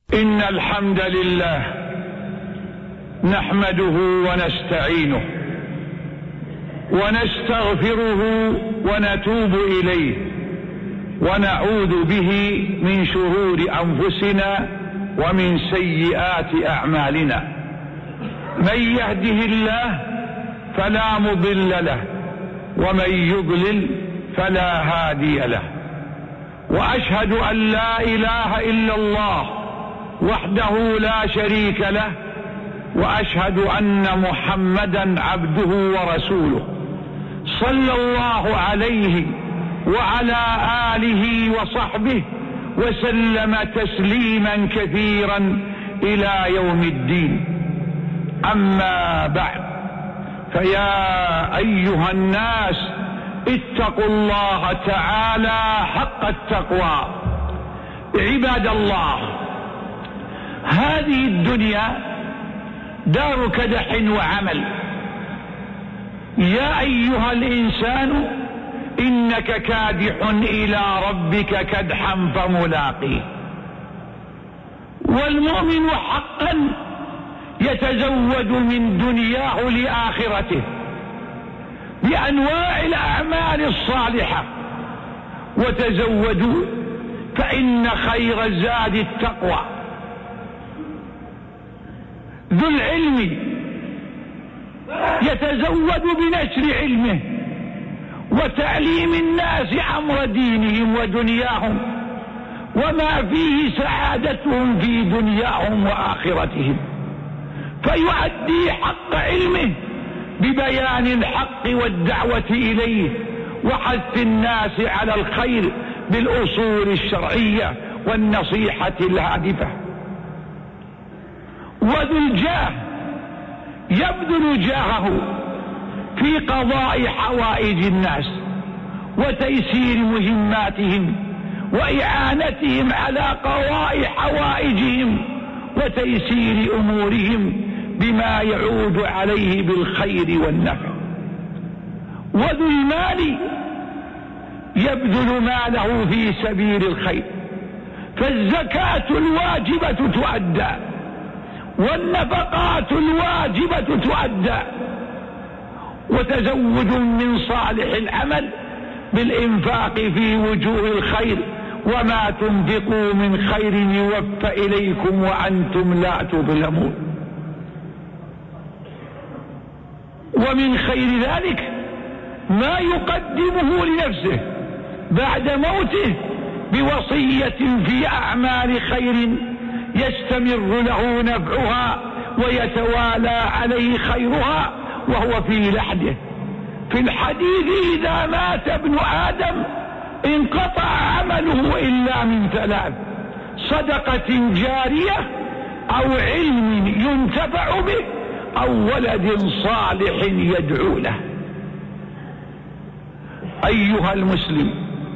إن الحمد لله نحمده ونستعينه ونستغفره ونتوب إليه ونعوذ به من شرور أنفسنا ومن سيئات أعمالنا. من يهده الله فلا مضل له ومن يضلل فلا هادي له. وأشهد أن لا إله إلا الله وحده لا شريك له، وأشهد أن محمدا عبده ورسوله صلى الله عليه وعلى آله وصحبه وسلم تسليما كثيرا إلى يوم الدين. أما بعد، فيا أيها الناس اتقوا الله تعالى حق التقوى. عباد الله، هذه الدنيا دار كدح وعمل. يا أيها الإنسان إنك كادح إلى ربك كدحا فملاقيه. والمؤمن حقا يتزود من دنياه لآخرته بأنواع الأعمال الصالحة. وتزودوا فإن خير الزاد التقوى. ذو العلم يتزود بنشر علمه وتعليم الناس أمر دينهم ودنياهم وما فيه سعادتهم في دنياهم وآخرتهم، فيؤدي حق علمه ببيان الحق والدعوة إليه وحث الناس على الخير بالأصول الشرعية والنصيحة الهادفة. وذو الجاه يبذل جاهه في قضاء حوائج الناس وتيسير مهماتهم وإعانتهم على قضاء حوائجهم وتيسير أمورهم بما يعود عليه بالخير والنفع. وذو المال يبذل ماله في سبيل الخير، فالزكاة الواجبة تؤدى والنفقات الواجبة تؤدى. وتزود من صالح العمل بالإنفاق في وجوه الخير، وما تنفقوا من خير يوفى إليكم وأنتم لا تظلمون. ومن خير ذلك ما يقدمه لنفسه بعد موته بوصية في أعمال خير يستمر له نفعها ويتوالى عليه خيرها وهو في لحده. في الحديث: إذا مات ابن آدم انقطع عمله إلا من ثلاث: صدقة جارية أو علم ينتفع به أو ولد صالح يدعو له. أيها المسلم،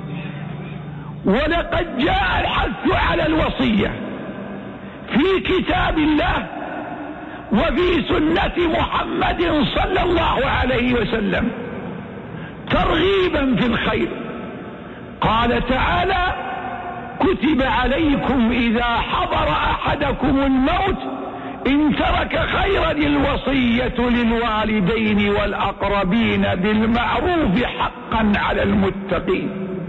ولقد جاء الحث على الوصية في كتاب الله وفي سنة محمد صلى الله عليه وسلم ترغيبا في الخير. قال تعالى: كتب عليكم إذا حضر أحدكم الموت إن ترك خيرا الوصية للوالدين والأقربين بالمعروف حقا على المتقين.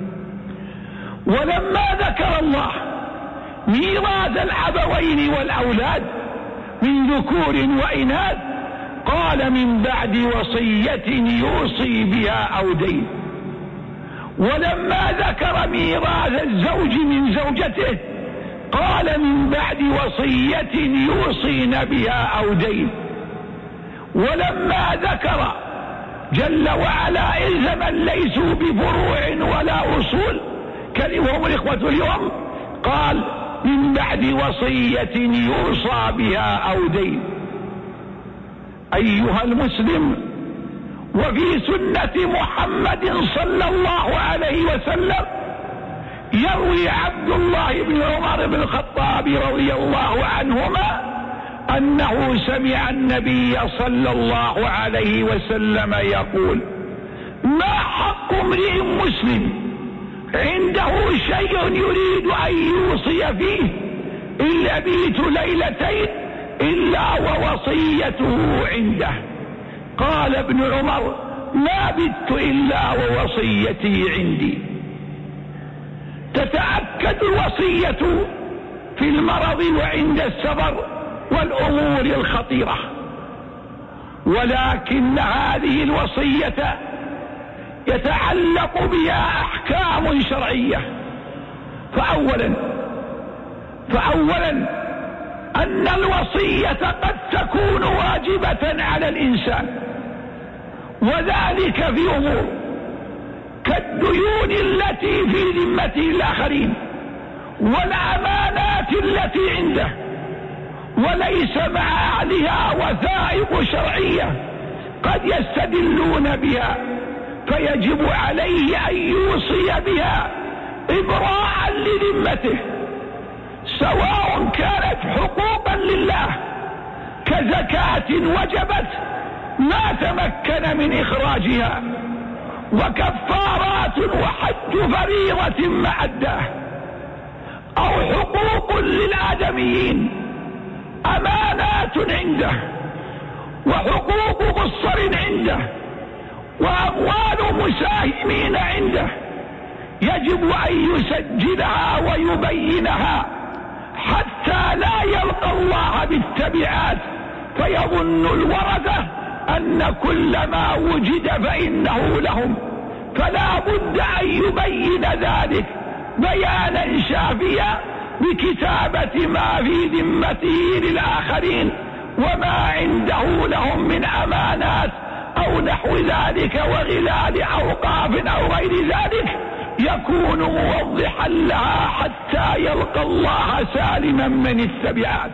ولما ذكر الله ميراث الأبوين والأولاد من ذكور وإناث قال: من بعد وصية يوصي بها أو دين. ولما ذكر ميراث الزوج من زوجته قال: من بعد وصية يوصين بها أو دين. ولما ذكر جل وعلا إلز من ليسوا بفروع ولا أصول كلمهم الإخوة اليوم قال: من بعد وصية يوصى بها أو دين. أيها المسلم، وفي سنة محمد صلى الله عليه وسلم يروي عبد الله بن عمر بن الخطاب رضي الله عنهما أنه سمع النبي صلى الله عليه وسلم يقول: ما حق امرئ مسلم عنده شيء يريد أن يوصي فيه إن أبيت ليلتين إلا ووصيته عنده. قال ابن عمر: ما بت إلا ووصيتي عندي. تتأكد الوصية في المرض وعند السفر والأمور الخطيرة، ولكن هذه الوصية يتعلق بها أحكام شرعية. فأولا أن الوصية قد تكون واجبة على الإنسان، وذلك في أمور كالديون التي في ذمة الآخرين والأمانات التي عنده، وليس مع أهلها وثائق شرعية قد يستدلون بها، فيجب عليه أن يوصي بها إبراء لذمته، سواء كانت حقوقا لله كزكاة وجبت ما تمكن من إخراجها، وكفارات وحج فريضة معداه، أو حقوق للآدميين أمانات عنده، وحقوق مصر عنده، وأموال مساهمين عنده، يجب أن يسجلها ويبينها حتى لا يلقى الله بالتبعات، فيظن الورثة أن كل ما وجد فإنه لهم، فلا بد أن يبين ذلك بيانا شافيا بكتابة ما في ذمته للآخرين وما عنده لهم من أمانات أو نحو ذلك وغلال أوقاف أو غير ذلك، يكون موضحا لها حتى يلقى الله سالما من التبعات.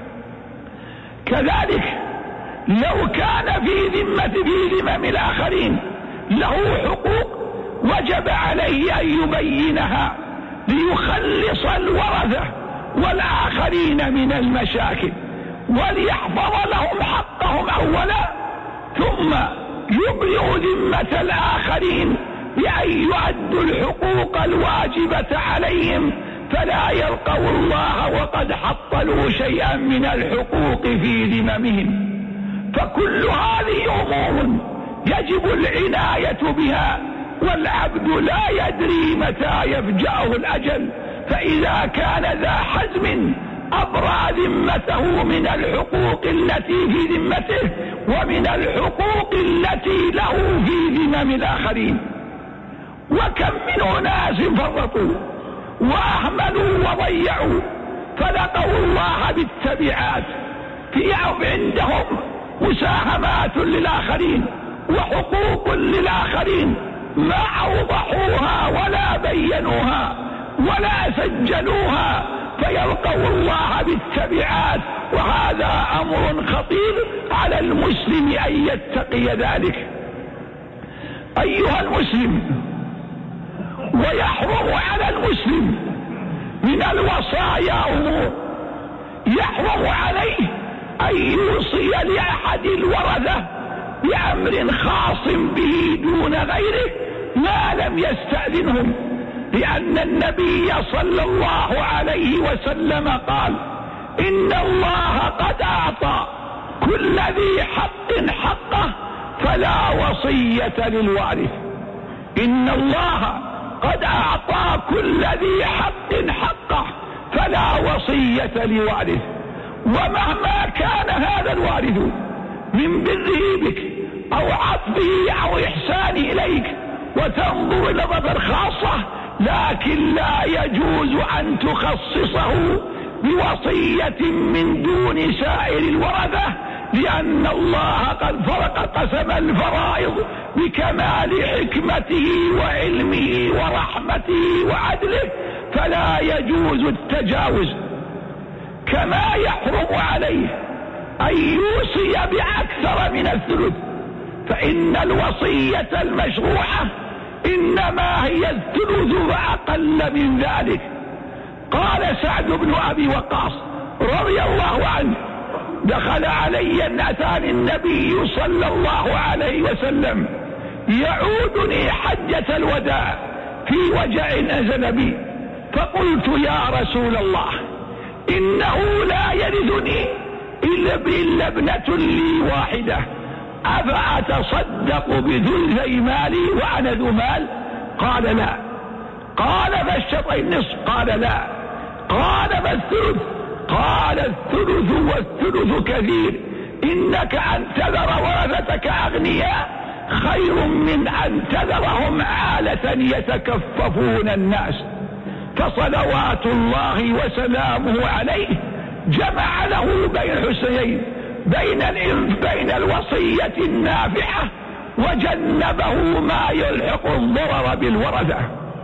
كذلك لو كان في ذمم الآخرين له حقوق وجب عليه أن يبينها ليخلص الورثة والآخرين من المشاكل، وليحفظ لهم حقهم أولا، ثم يبلغ ذمة الآخرين بأن يؤدوا الحقوق الواجبة عليهم، فلا يلقوا الله وقد حصلوا شيئا من الحقوق في ذممهم. فكل هذه أمور يجب العناية بها، والعبد لا يدري متى يفجأه الأجل، فإذا كان ذا حزم أبرأ ذمته من الحقوق التي في ذمته ومن الحقوق التي له في ذمم الآخرين. وكم من أناس فرطوا وأهملوا وضيعوا فلقوا الله بالتبعات، في عندهم مساهمات للآخرين وحقوق للآخرين ما أوضحوها ولا بينوها ولا سجلوها، فيلقوا الله بالتبعات، وهذا أمر خطير على المسلم أن يتقي ذلك. أيها المسلم، ويحرم على المسلم من الوصايا أمور، يحرم عليه أن يوصي لأحد الورثة بأمر خاص به دون غيره ما لم يستأذنهم، لأن النبي صلى الله عليه وسلم قال: إن الله قد أعطى كل ذي حق حقه فلا وصية للوارث. إن الله قد أعطى كل ذي حق حقه فلا وصية لوارث. ومهما كان هذا الوارث من بره بك أو عطفه أو إحسانه إليك وتنظر نظرة خاصة، لكن لا يجوز أن تخصصه بوصية من دون سائر الورثة، لأن الله قد فرق قسم الفرائض بكمال حكمته وعلمه ورحمته وعدله، فلا يجوز التجاوز. كما يحرم عليه أن يوصي بأكثر من الثلث، فإن الوصية المشروعة إنما هي الثلث وأقل من ذلك. قال سعد بن أبي وقاص رضي الله عنه: دخل علي أتاني النبي صلى الله عليه وسلم يعودني حجة الوداع في وجع نزل بي، فقلت: يا رسول الله، إنه لا يرثني إلا ابنة لي واحدة، أفأتصدق بثلثي مالي وأنا ذو مال؟ قال لا. قال فالشطر النصف؟ قال لا. قال فالثلث؟ قال الثلث والثلث كثير، إنك أن تذر ورثتك أغنياء خير من أن تذرهم عالة يتكففون الناس. فصلوات الله وسلامه عليه جمع له بين الحسنين، بين الوصية النافعة وجنبه ما يلحق الضرر بالورثة.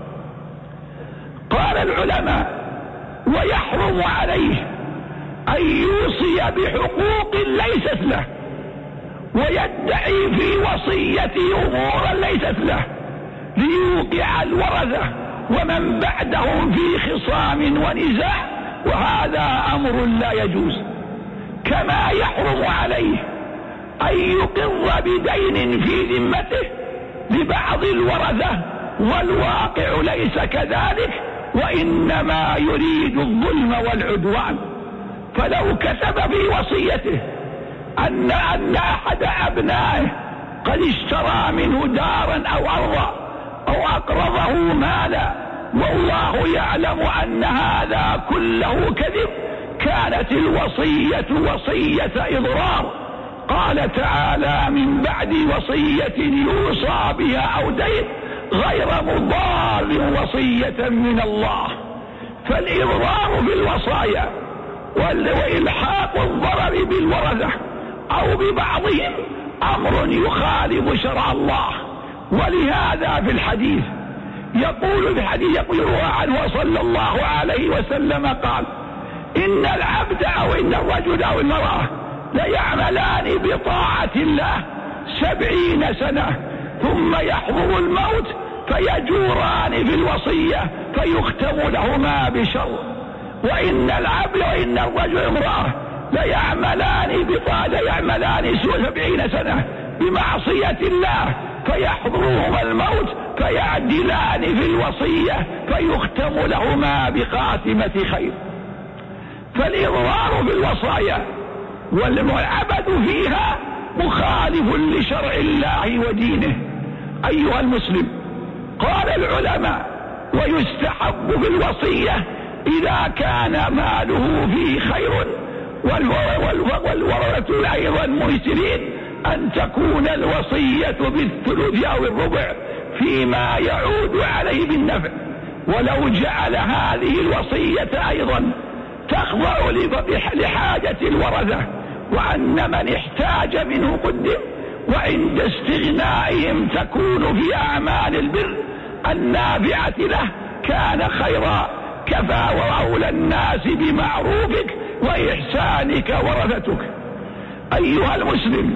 قال العلماء: ويحرم عليه أن يوصي بحقوق ليست له ويدعي في وصيته أمورا ليست له ليوقع الورثة ومن بعدهم في خصام ونزاع، وهذا أمر لا يجوز. كما يحرم عليه أن يقر بدين في ذمته لبعض الورثة والواقع ليس كذلك، وإنما يريد الظلم والعدوان. فلو كتب في وصيته أن أحد أبنائه قد اشترى منه دارا أو أرضا أو أقرضه مالا والله يعلم أن هذا كله كذب، كانت الوصية وصية إضرار. قال تعالى: من بعد وصية يوصى بها أو دين غير مضار وصية من الله. فالإضرار بالوصايا وإلحاق الضرر بالورثة أو ببعضهم أمر يخالف شرع الله. ولهذا في الحديث يقول عنه صلى الله عليه وسلم قال: إن العبد أو إن الرجل أو المرأة ليعملان بطاعة الله 70 سنة ثم يحضر الموت فيجوران في الوصية فيختم لهما بشر. وإن العبد وإن الرجل امرأة ليعملان 70 سنة بمعصية الله فيحضرهما الموت فيعدلان في الوصية فيختم لهما بخاتمة خير. فالإضرار بالوصايا والعبث فيها مخالف لشرع الله ودينه. أيها المسلم، قال العلماء: ويستحب بالوصية إذا كان ماله فيه خير والورثة أيضا ميسرين أن تكون الوصية بالثلث أو الربع فيما يعود عليه بالنفع، ولو جعل هذه الوصية أيضا تخضع لحاجة الورثة وأن من احتاج منه قدم، وعند استغنائهم تكون في أعمال البر النافعة له كان خيرا. كفى وأولى الناس بمعروفك وإحسانك ورثتك. أيها المسلم،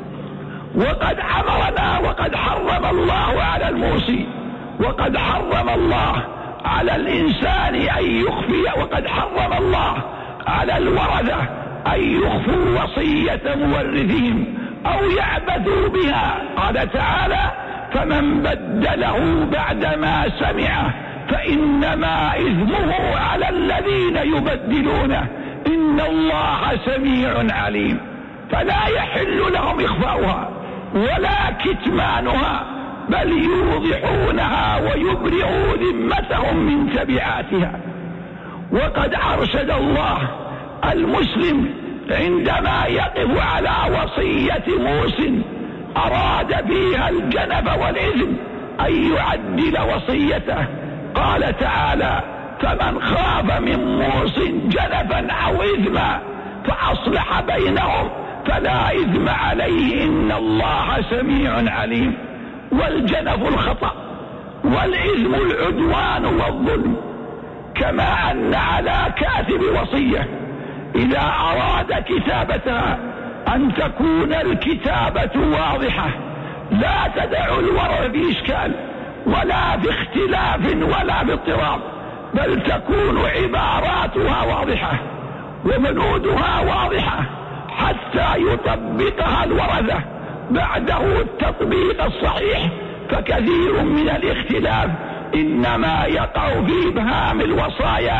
وقد أمرنا وقد حرم الله على الموصي، وقد حرم الله على الإنسان أن يخفي، وقد حرم الله على الورثة أن يخفوا وصية مورثهم أو يعبثوا بها. قال تعالى: فمن بدله بعدما سمعه فإنما إثمه على الذين يبدلونه إن الله سميع عليم. فلا يحل لهم إخفاؤها ولا كتمانها، بل يوضحونها ويبرئوا ذمتهم من تبعاتها. وقد أرشد الله المسلم عندما يقف على وصية موصٍ أراد فيها الجنب والإثم أن يعدل وصيته. قال تعالى: فمن خاف من موصٍ جنفا أو إثما فأصلح بينهم فلا إثم عليه إن الله سميع عليم. والجنف الخطأ والإثم العدوان والظلم. كما أن على كاتب وصية إذا أراد كتابتها أن تكون الكتابة واضحة لا تدع الورع في إشكال ولا في اختلاف ولا في اضطراب، بل تكون عباراتها واضحة وبنودها واضحة حتى يطبقها الورثة بعده التطبيق الصحيح. فكثير من الاختلاف إنما يقع في إبهام الوصايا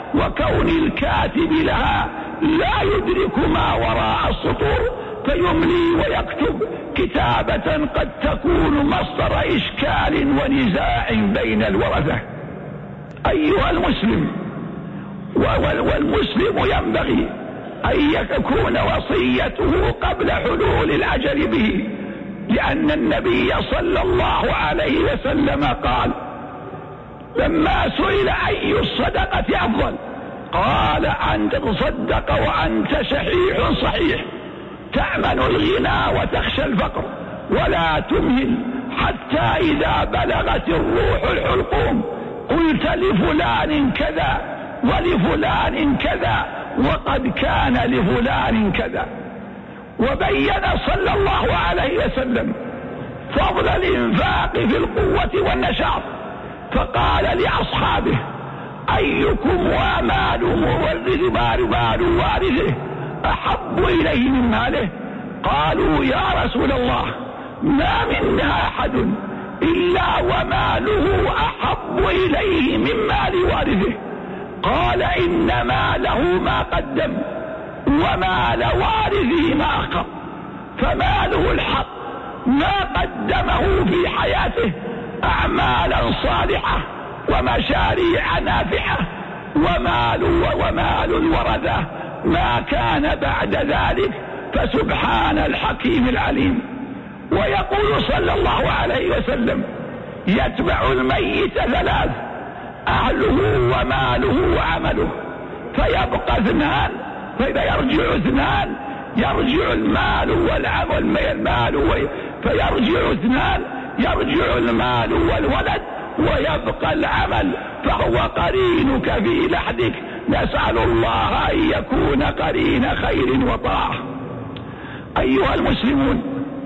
وكون الكاتب لها لا يدرك ما وراء السطور فيملي ويكتب كتابة قد تكون مصدر إشكال ونزاع بين الورثة. أيها المسلم، والمسلم ينبغي أن يكون وصيته قبل حلول الأجل به، لأن النبي صلى الله عليه وسلم قال لما سئل أي الصدقة أفضل قال أن تتصدق وأنت شحيح صحيح تأمن الغنى وتخشى الفقر ولا تمهل حتى إذا بلغت الروح الحلقوم قلت لفلان كذا ولفلان كذا وقد كان لفلان كذا. وبين صلى الله عليه وسلم فضل الإنفاق في القوة والنشاط، فقال لأصحابه أيكم ومال وارثه أحب إليه من ماله؟ قالوا يا رسول الله ما منا أحد إلا وماله أحب إليه من مال وارثه. قال إن ماله ما قدم ومال وارثه ما أخر، فماله الحق ما قدمه في حياته أعمالا صالحة ومشاريع نافعة، ومال الورثة ما كان بعد ذلك، فسبحان الحكيم العليم. ويقول صلى الله عليه وسلم يتبع الميت ثلاث: أهله وماله وعمله، فيبقى اثنان، فإذا يرجع اثنان يرجع المال والعمل، فيرجع اثنان يرجع المال والولد ويبقى العمل، فهو قرينك في لحدك. نسأل الله أن يكون قرين خير وطاعة. أيها المسلمون،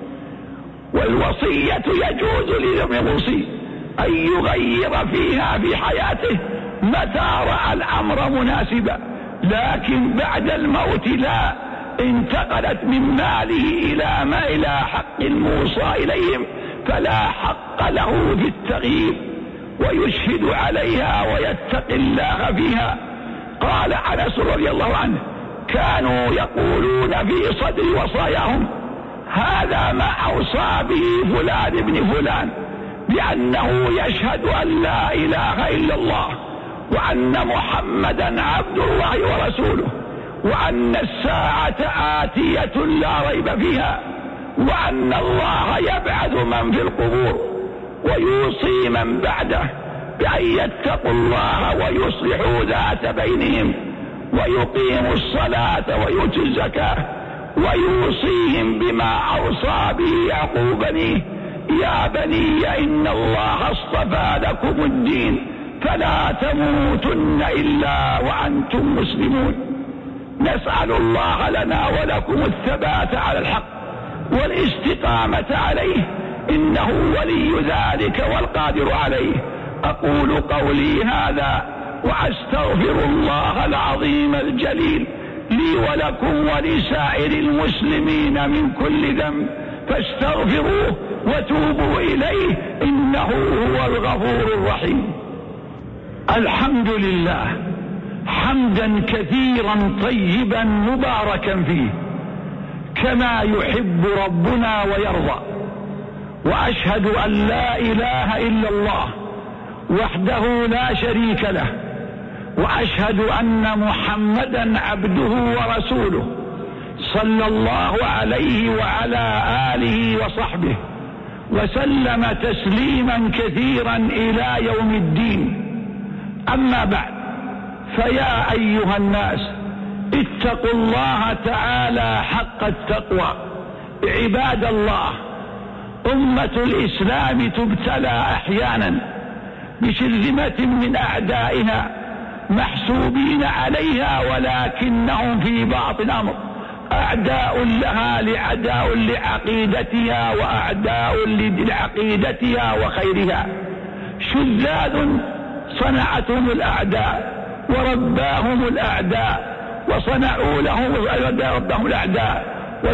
والوصية يجوز للموصي أن يغير فيها في حياته متى رأى الأمر مناسبا، لكن بعد الموت لا. انتقلت من ماله إلى حق الموصى إليهم فلا حق له في التغيير، ويشهد عليها ويتقي الله فيها. قال أنس رضي الله عنه كانوا يقولون في صدر وصاياهم هذا ما أوصى به فلان ابن فلان، بأنه يشهد أن لا إله إلا الله وأن محمدا عبد الله ورسوله وأن الساعة آتية لا ريب فيها وأن الله يبعث من في القبور، ويوصي من بعده بأن يتقوا الله ويصلحوا ذات بينهم ويقيموا الصلاة ويؤتوا الزكاة، ويوصيهم بما أوصى به يعقوب بنيه: يا بني إن الله اصطفى لكم الدين فلا تموتن إلا وأنتم مسلمون. نسأل الله لنا ولكم الثبات على الحق والاستقامة عليه، إنه ولي ذلك والقادر عليه. أقول قولي هذا وأستغفر الله العظيم الجليل لي ولكم ولسائر المسلمين من كل ذنب، فاستغفروه وتوبوا إليه إنه هو الغفور الرحيم. الحمد لله حمدا كثيرا طيبا مباركا فيه كما يحب ربنا ويرضى، وأشهد أن لا إله إلا الله وحده لا شريك له، وأشهد أن محمدا عبده ورسوله صلى الله عليه وعلى آله وصحبه وسلم تسليما كثيرا إلى يوم الدين. أما بعد، فيا أيها الناس اتقوا الله تعالى حق التقوى. عباد الله، أمة الإسلام تبتلى أحيانا بشرذمة من أعدائها محسوبين عليها، ولكنهم في بعض الأمر أعداء لها لعداء لعقيدتها وأعداء لعقيدتها وخيرها، شذاذ صنعتهم الأعداء ورباهم الأعداء وصنعوا لهم ربهم الأعداء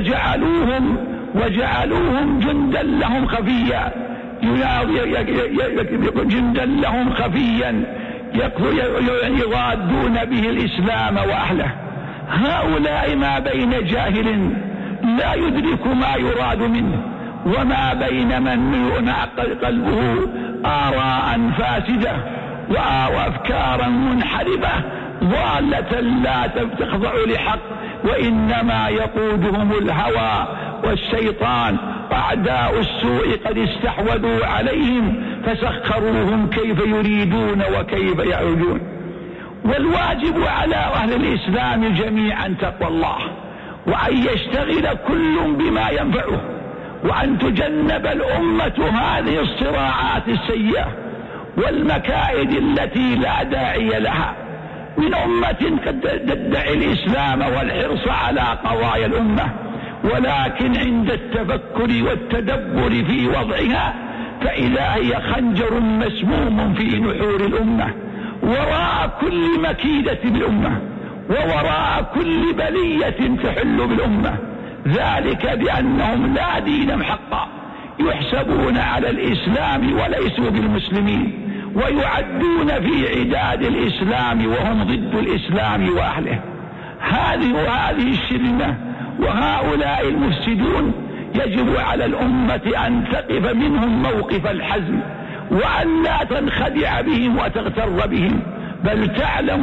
وجعلوهم جندا لهم خفيا، جندا لهم خفيا يضادون به الإسلام وأهله. هؤلاء ما بين جاهل لا يدرك ما يراد منه، وما بين من ينعقد قلبه آراء فاسدة وأفكارا منحرفة ضالة لا تخضع لحق، وإنما يقودهم الهوى والشيطان. أعداء السوء قد استحوذوا عليهم فسخروهم كيف يريدون وكيف يعودون. والواجب على أهل الإسلام جميعا تقوى الله، وأن يشتغل كل بما ينفعه، وأن تجنب الأمة هذه الصراعات السيئة والمكائد التي لا داعي لها من أمة قد تدعي الإسلام والحرص على قضايا الأمة، ولكن عند التفكر والتدبر في وضعها فإذا هي خنجر مسموم في نحور الأمة، وراء كل مكيدة بالأمة ووراء كل بلية تحل بالأمة، ذلك بأنهم لا دينهم حقا، يحسبون على الإسلام وليسوا بالمسلمين، ويعدون في عداد الإسلام وهم ضد الإسلام وأهله. هذه الشرذمة وهؤلاء المفسدون يجب على الأمة أن تقف منهم موقف الحزم، وأن لا تنخدع بهم وتغتر بهم، بل تعلم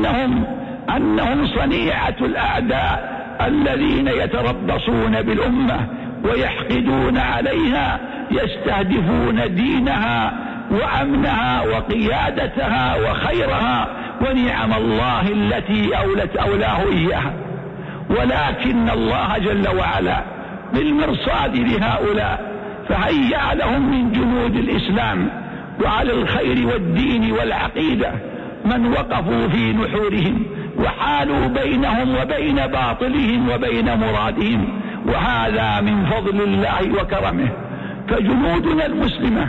أنهم صنيعة الأعداء الذين يتربصون بالأمة ويحقدون عليها، يستهدفون دينها وأمنها وقيادتها وخيرها ونعم الله التي أولاه إياها. ولكن الله جل وعلا بالمرصاد لهؤلاء فهيأ لهم من جنود الإسلام وعلى الخير والدين والعقيدة من وقفوا في نحورهم وحالوا بينهم وبين باطلهم وبين مرادهم، وهذا من فضل الله وكرمه. فجنودنا المسلمة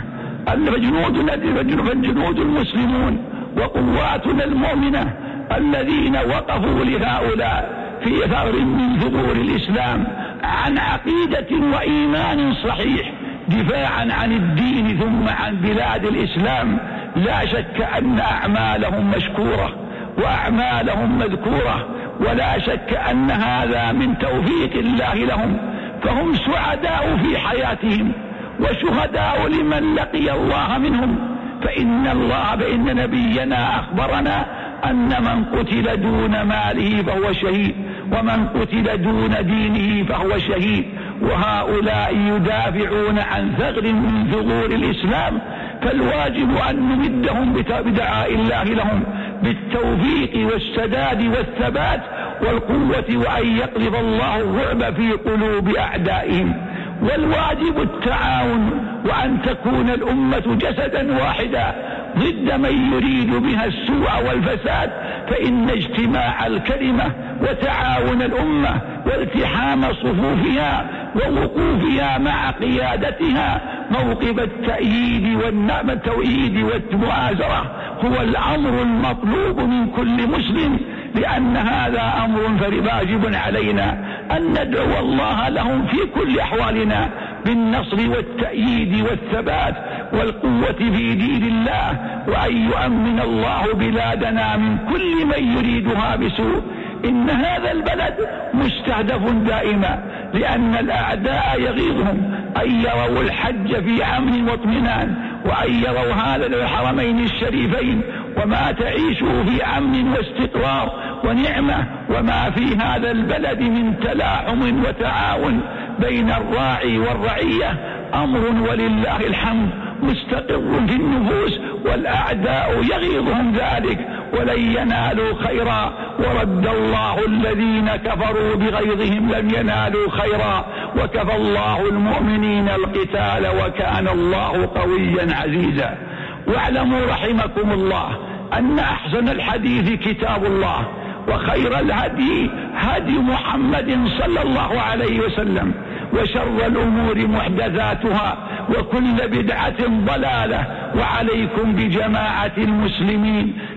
فالجنود المسلمون وقواتنا المؤمنة الذين وقفوا لهؤلاء في ثغر من ثغور الإسلام عن عقيدة وإيمان صحيح دفاعا عن الدين ثم عن بلاد الإسلام، لا شك أن أعمالهم مشكورة وأعمالهم مذكورة، ولا شك أن هذا من توفيق الله لهم، فهم سعداء في حياتهم وشهداء لمن لقي الله منهم. فإن نبينا أخبرنا أن من قتل دون ماله فهو شهيد، ومن قتل دون دينه فهو شهيد. وهؤلاء يدافعون عن ثغر من ثغور الإسلام، فالواجب أن نمدهم بدعاء الله لهم بالتوفيق والسداد والثبات والقوة، وأن يقذف الله الرعب في قلوب أعدائهم. والواجب التعاون، وأن تكون الأمة جسدا واحدا ضد من يريد بها السوء والفساد، فإن اجتماع الكلمة وتعاون الأمة والتحام صفوفها ووقوفها مع قيادتها موقف التأييد والمؤازرة هو الأمر المطلوب من كل مسلم، لأن هذا أمر واجب علينا أن ندعو الله لهم في كل أحوالنا بالنصر والتأييد والثبات والقوة في دين الله، وأن يؤمن الله بلادنا من كل من يريدها بسوء. إن هذا البلد مستهدف دائما، لأن الأعداء يغيظهم أن يروا الحج في أمن واطمئنان، وأن يروا هذا الحرمين الشريفين وما تعيشه في أمن واستقرار ونعمة، وما في هذا البلد من تلاحم وتعاون بين الراعي والرعية أمر ولله الحمد مستقر في النفوس، والأعداء يغيظهم ذلك ولن ينالوا خيرا، ورد الله الذين كفروا بغيظهم لم ينالوا خيرا، وكفى الله المؤمنين القتال وكان الله قويا عزيزا. واعلموا رحمكم الله أن أحسن الحديث كتاب الله، وخير الهدي هدي محمد صلى الله عليه وسلم، وشر الأمور محدثاتها، وكل بدعة ضلالة. وعليكم بجماعة المسلمين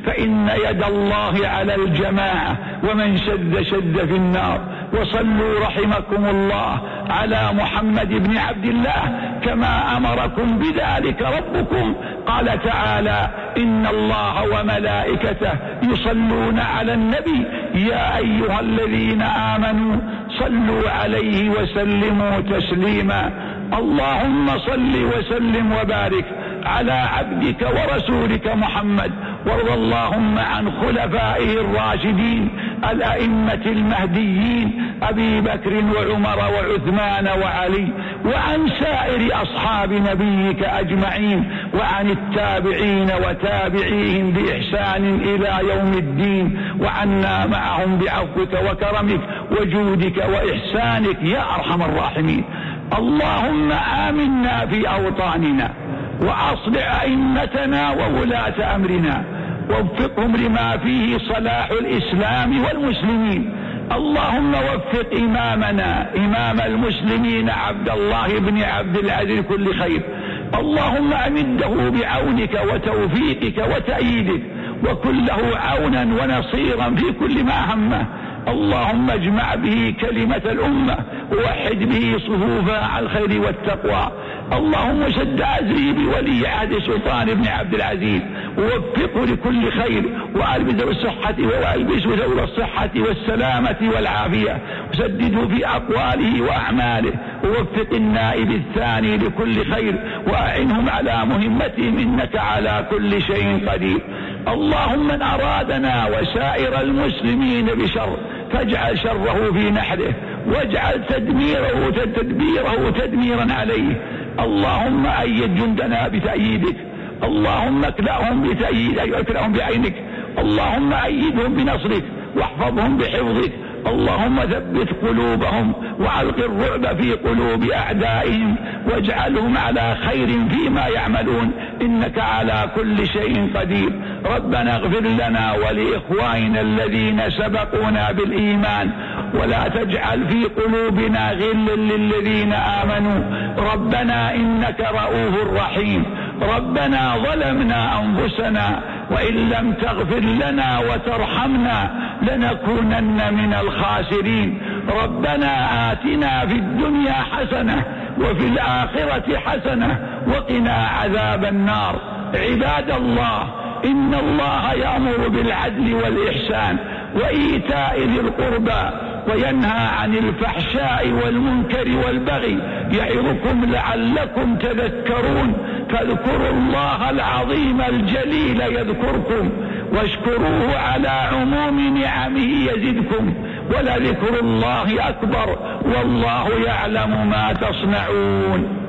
فإن يد الله على الجماعة ومن شد شد في النار. وصلوا رحمكم الله على محمد بن عبد الله كما أمركم بذلك ربكم. قال تعالى: إن الله وملائكته يصلون على النبي يا أيها الذين آمنوا صلوا عليه وسلموا تسليما. اللهم صل وسلم وبارك على عبدك ورسولك محمد، وارض اللهم عن خلفائه الراشدين الأئمة المهديين أبي بكر وعمر وعثمان وعلي، وعن سائر أصحاب نبيك أجمعين، وعن التابعين وتابعيهم بإحسان إلى يوم الدين، وعنا معهم بعفوك وكرمك وجودك وإحسانك يا أرحم الراحمين. اللهم آمنا في أوطاننا، وأصلح أئمتنا وولاة أمرنا، ووفقهم لما فيه صلاح الإسلام والمسلمين. اللهم وفق إمامنا إمام المسلمين عبد الله بن عبد العزيز كل خير. اللهم أمده بعونك وتوفيقك وتأييدك، وكن له عونا ونصيرا في كل ما همه. اللهم اجمع به كلمة الأمة، ووحد به صفوفها على الخير والتقوى. اللهم شد عزري بولي عهد سلطان بن عبد العزيز، ووفقه لكل خير، وألبسه الصحة وألبسه ذوي الصحة والسلامة والعافية، وسدده في أقواله وأعماله، ووفق النائب الثاني لكل خير، وأعنهم على مهمتهم إنك على كل شيء قدير. اللهم من أرادنا وسائر المسلمين بشر فاجعل شره في نحره، واجعل تدبيره تدميرا عليه. اللهم أيد جندنا بتأييدك، اللهم اكلأهم بعينك، اللهم أيدهم بنصرك واحفظهم بحفظك. اللهم ثبت قلوبهم وألق الرعب في قلوب أعدائهم، واجعلهم على خير فيما يعملون إنك على كل شيء قدير. ربنا اغفر لنا ولإخواننا الذين سبقونا بالإيمان، ولا تجعل في قلوبنا غلا للذين آمنوا. ربنا إنك رؤوف رحيم. ربنا ظلمنا أنفسنا، وإن لم تغفر لنا وترحمنا لنكونن من الخاسرين. ربنا آتنا في الدنيا حسنة وفي الآخرة حسنة وقنا عذاب النار. عباد الله، إن الله يأمر بالعدل والإحسان وإيتاء ذي القربى، وينهى عن الفحشاء والمنكر والبغي، يعظكم لعلكم تذكرون. فاذكروا الله العظيم الجليل يذكركم، واشكروه على عموم نعمه يزدكم، ولذكر الله أكبر، والله يعلم ما تصنعون.